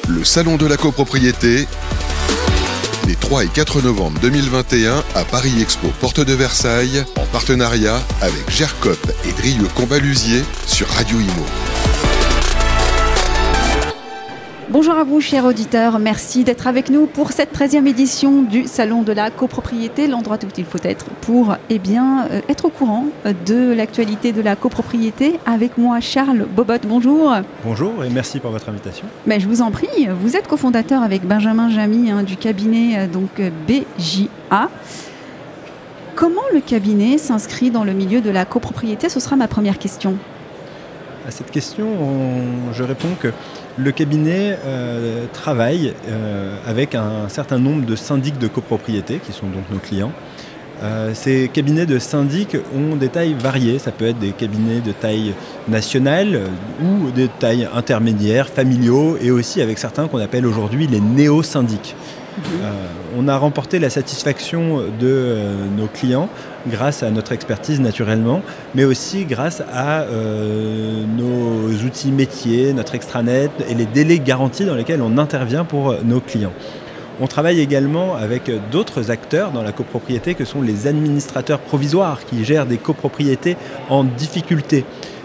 Le Salon de la copropriété, les 3 et 4 novembre 2021 à Paris Expo Porte de Versailles, en partenariat avec GERCOP et Drieux-Combalusier sur Radio Imo. Bonjour à vous, chers auditeurs. Merci d'être avec nous pour cette 13e édition du Salon de la copropriété, l'endroit où il faut être pour être au courant de l'actualité de la copropriété. Avec moi, Charles Bobot. Bonjour. Bonjour et merci pour votre invitation. Mais je vous en prie. Vous êtes cofondateur avec Benjamin Jamy du cabinet BJA. Comment le cabinet s'inscrit dans le milieu de la copropriété? Ce sera ma première question. À cette question, je réponds que le cabinet travaille avec un certain nombre de syndics de copropriété, qui sont donc nos clients. Ces cabinets de syndics ont des tailles variées. Ça peut être des cabinets de taille nationale ou des tailles intermédiaires, familiaux, et aussi avec certains qu'on appelle aujourd'hui les néo-syndics. On a remporté la satisfaction de nos clients grâce à notre expertise naturellement, mais aussi grâce à nos outils métiers, notre extranet et les délais garantis dans lesquels on intervient pour nos clients. On travaille également avec d'autres acteurs dans la copropriété que sont les administrateurs provisoires qui gèrent des copropriétés en difficulté.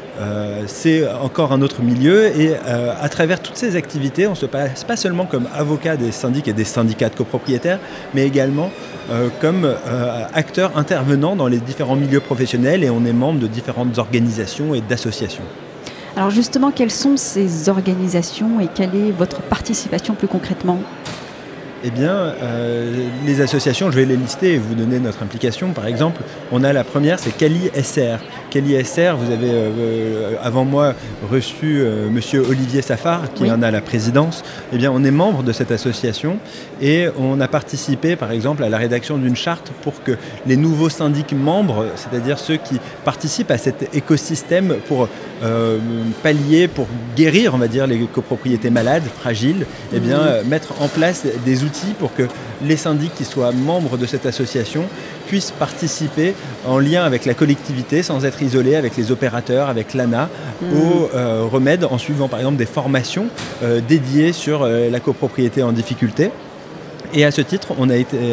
C'est encore un autre milieu et à travers toutes ces activités, on se passe pas seulement comme avocat des syndics et des syndicats de copropriétaires, mais également comme acteur intervenant dans les différents milieux professionnels, et on est membre de différentes organisations et d'associations. Alors justement, quelles sont ces organisations et quelle est votre participation plus concrètement ? Eh bien, les associations, je vais les lister et vous donner notre implication. Par exemple, on a la première, c'est Cali SR. Cali SR, vous avez avant moi reçu monsieur Olivier Safar, qui en a la présidence. Eh bien, on est membre de cette association et on a participé, par exemple, à la rédaction d'une charte pour que les nouveaux syndics membres, c'est-à-dire ceux qui participent à cet écosystème pour pallier, pour guérir, on va dire, les copropriétés malades, fragiles, eh bien, mettre en place des outils pour que les syndics qui soient membres de cette association puissent participer en lien avec la collectivité sans être isolés, avec les opérateurs, avec l'ANA, aux remèdes en suivant par exemple des formations dédiées sur la copropriété en difficulté. Et à ce titre, on a été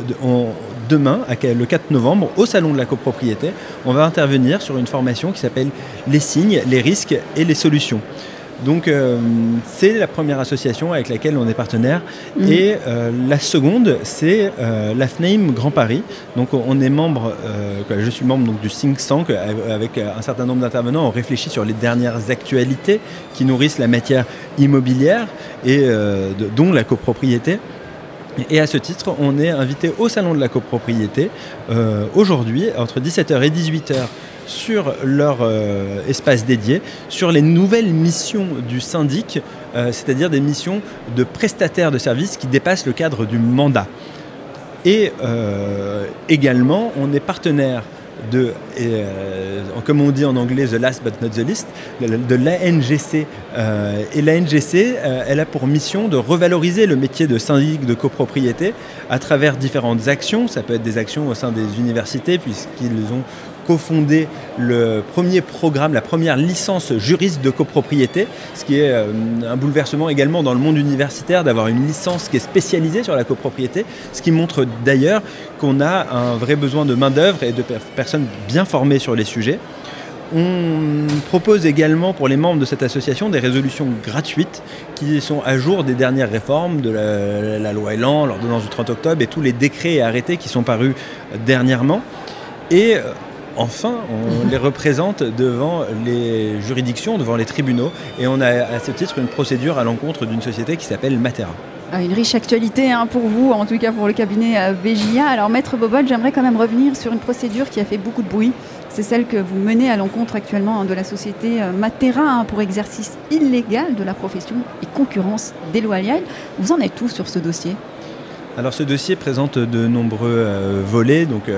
demain, le 4 novembre, au Salon de la copropriété, on va intervenir sur une formation qui s'appelle « Les signes, les risques et les solutions ». Donc c'est la première association avec laquelle on est partenaire. Et la seconde, c'est la FNAIM Grand Paris. Donc on est membre, je suis membre donc, du think tank avec un certain nombre d'intervenants. On réfléchit sur les dernières actualités qui nourrissent la matière immobilière et dont la copropriété. Et à ce titre, on est invité au Salon de la copropriété aujourd'hui, entre 17h et 18h, sur leur espace dédié, sur les nouvelles missions du syndic, c'est-à-dire des missions de prestataires de services qui dépassent le cadre du mandat. Et également, on est partenaire comme on dit en anglais, the last but not the least, de l'ANGC. Et l'ANGC, elle a pour mission de revaloriser le métier de syndic de copropriété à travers différentes actions. Ça peut être des actions au sein des universités, puisqu'ils ont cofondé le premier programme, la première licence juriste de copropriété, ce qui est un bouleversement également dans le monde universitaire d'avoir une licence qui est spécialisée sur la copropriété, ce qui montre d'ailleurs qu'on a un vrai besoin de main-d'œuvre et de personnes bien formées sur les sujets. On propose également pour les membres de cette association des résolutions gratuites qui sont à jour des dernières réformes de la loi Elan, l'ordonnance du 30 octobre et tous les décrets et arrêtés qui sont parus dernièrement. Et enfin, on les représente devant les juridictions, devant les tribunaux, et on a à ce titre une procédure à l'encontre d'une société qui s'appelle Matera. Une riche actualité pour vous, en tout cas pour le cabinet BJA. Alors Maître Bobot, j'aimerais quand même revenir sur une procédure qui a fait beaucoup de bruit. C'est celle que vous menez à l'encontre actuellement de la société Matera pour exercice illégal de la profession et concurrence déloyale. Vous en êtes où sur ce dossier ? Alors ce dossier présente de nombreux volets. Donc,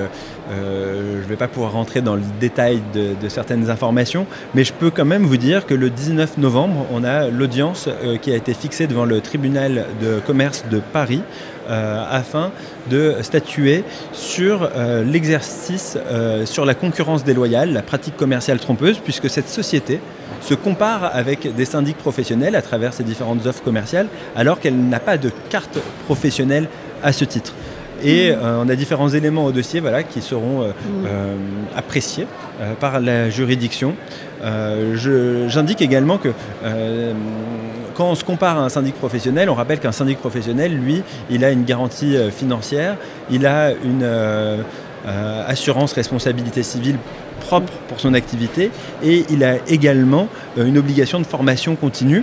je ne vais pas pouvoir rentrer dans le détail de certaines informations, mais je peux quand même vous dire que le 19 novembre, on a l'audience qui a été fixée devant le tribunal de commerce de Paris afin de statuer sur l'exercice, sur la concurrence déloyale, la pratique commerciale trompeuse, puisque cette société se compare avec des syndics professionnels à travers ses différentes offres commerciales, alors qu'elle n'a pas de carte professionnelle à ce titre. Et on a différents éléments au dossier qui seront appréciés par la juridiction. J'indique également que quand on se compare à un syndic professionnel, on rappelle qu'un syndic professionnel, lui, il a une garantie financière, il a une assurance responsabilité civile propre pour son activité et il a également une obligation de formation continue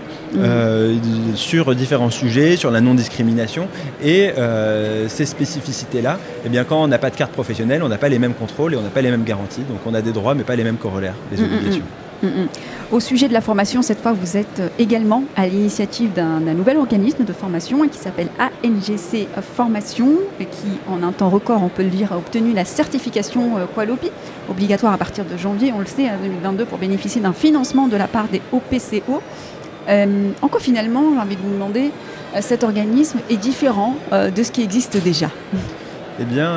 sur différents sujets, sur la non-discrimination et ces spécificités-là, quand on n'a pas de carte professionnelle, on n'a pas les mêmes contrôles et on n'a pas les mêmes garanties, donc on a des droits mais pas les mêmes corollaires, les obligations. Au sujet de la formation, cette fois, vous êtes également à l'initiative d'un nouvel organisme de formation qui s'appelle ANGC Formation, et qui, en un temps record, on peut le dire, a obtenu la certification Qualopi, obligatoire à partir de janvier, on le sait, 2022, pour bénéficier d'un financement de la part des OPCO. En quoi, finalement, j'ai envie de vous demander, cet organisme est différent de ce qui existe déjà ? Eh bien,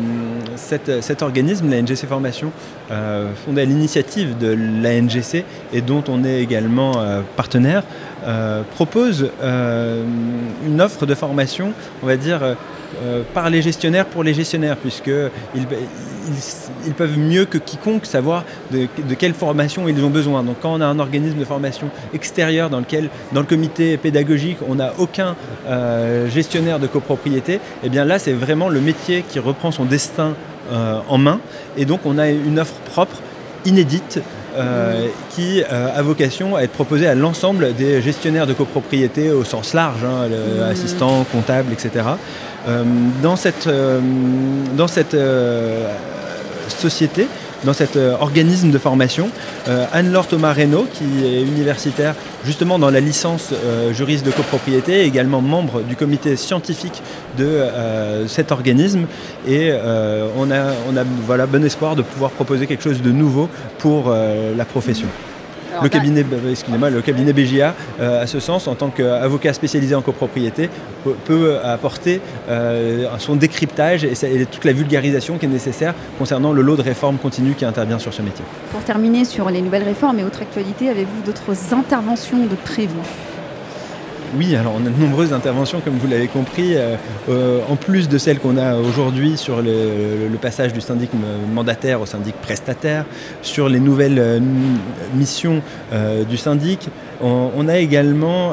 cet organisme, la NGC Formation, fondé à l'initiative de la NGC et dont on est également partenaire, propose une offre de formation, on va dire, par les gestionnaires pour les gestionnaires, puisqu'ils peuvent mieux que quiconque savoir de quelle formation ils ont besoin. Donc quand on a un organisme de formation extérieur dans le comité pédagogique, on n'a aucun gestionnaire de copropriété, et bien là c'est vraiment le métier qui reprend son destin en main, et donc on a une offre propre, inédite, qui a vocation à être proposée à l'ensemble des gestionnaires de copropriété au sens large, assistants, comptables, etc. Dans cette société, dans cet organisme de formation, Anne-Laure Thomas-Reynaud, qui est universitaire justement dans la licence juriste de copropriété, également membre du comité scientifique de cet organisme, et on a bon espoir de pouvoir proposer quelque chose de nouveau pour la profession. Le cabinet BJA, à ce sens, en tant qu'avocat spécialisé en copropriété, peut apporter son décryptage et toute la vulgarisation qui est nécessaire concernant le lot de réformes continues qui intervient sur ce métier. Pour terminer sur les nouvelles réformes et autres actualités, avez-vous d'autres interventions de prévues ? Oui, alors on a de nombreuses interventions, comme vous l'avez compris, en plus de celles qu'on a aujourd'hui sur le passage du syndic mandataire au syndic prestataire, sur les nouvelles missions du syndic. On a également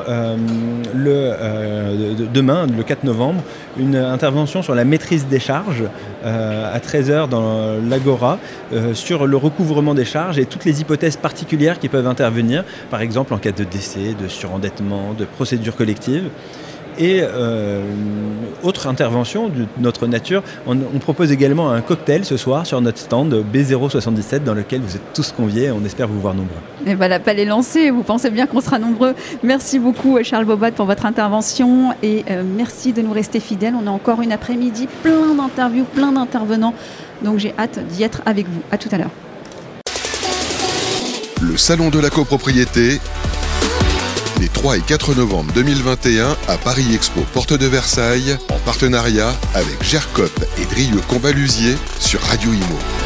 demain, le 4 novembre, une intervention sur la maîtrise des charges à 13h dans l'Agora, sur le recouvrement des charges et toutes les hypothèses particulières qui peuvent intervenir, par exemple en cas de décès, de surendettement, de procédure collective. Et autre intervention de notre nature, on propose également un cocktail ce soir sur notre stand B077 dans lequel vous êtes tous conviés et on espère vous voir nombreux. Et voilà, pas les lancer, vous pensez bien qu'on sera nombreux. Merci beaucoup Charles Bobat pour votre intervention et merci de nous rester fidèles. On a encore une après-midi, plein d'interviews, plein d'intervenants, donc j'ai hâte d'y être avec vous. À tout à l'heure. Le Salon de la copropriété, les 3 et 4 novembre 2021 à Paris Expo Porte de Versailles, en partenariat avec GERCOP et Drieux Combalusier sur Radio Imo.